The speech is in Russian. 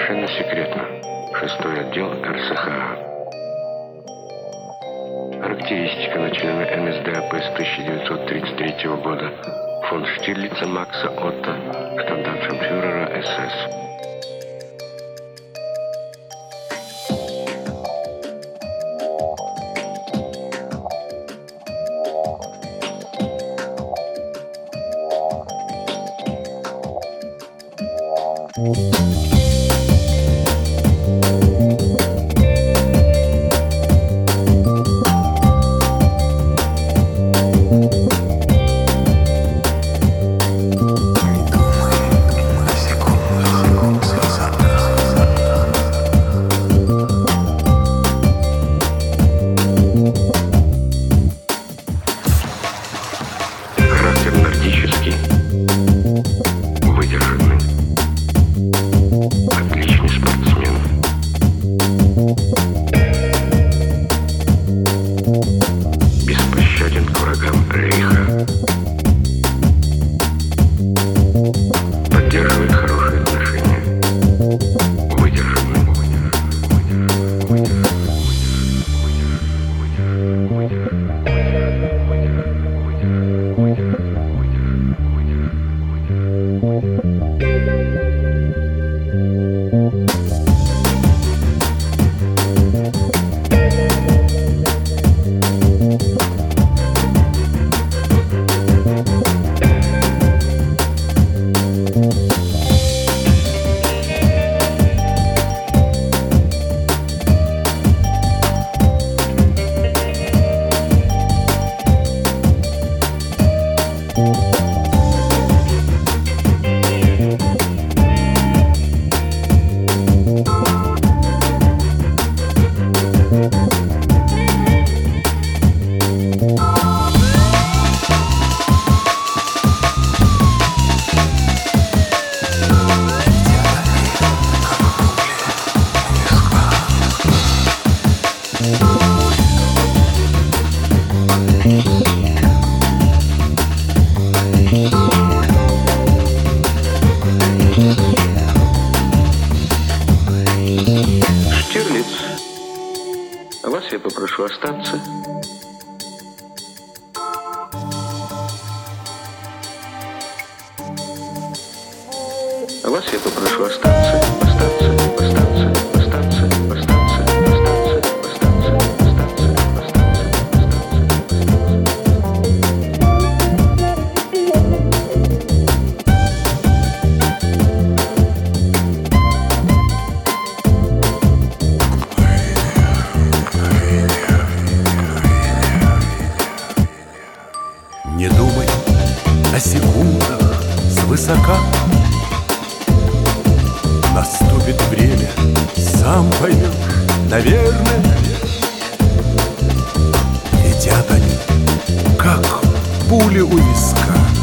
Совершенно секретно. 6-й отдел РСХА. Характеристика начального НСДАП с 1933 года. Фон Штирлица Макса Отто, штандартшамфюрера СС. Характер нордический, выдержанный, отличный спортсмен, беспощаден к врагам Рейха, поддерживает хорошие отношения, выдержанный. Штирлиц, вас я попрошу остаться. Вас я попрошу остаться, остаться, остаться, остаться, остаться, остаться, остаться, остаться, Не думай о секундах свысока. Наступит время, сам поймешь, наверное. Летят они, как пули у виска.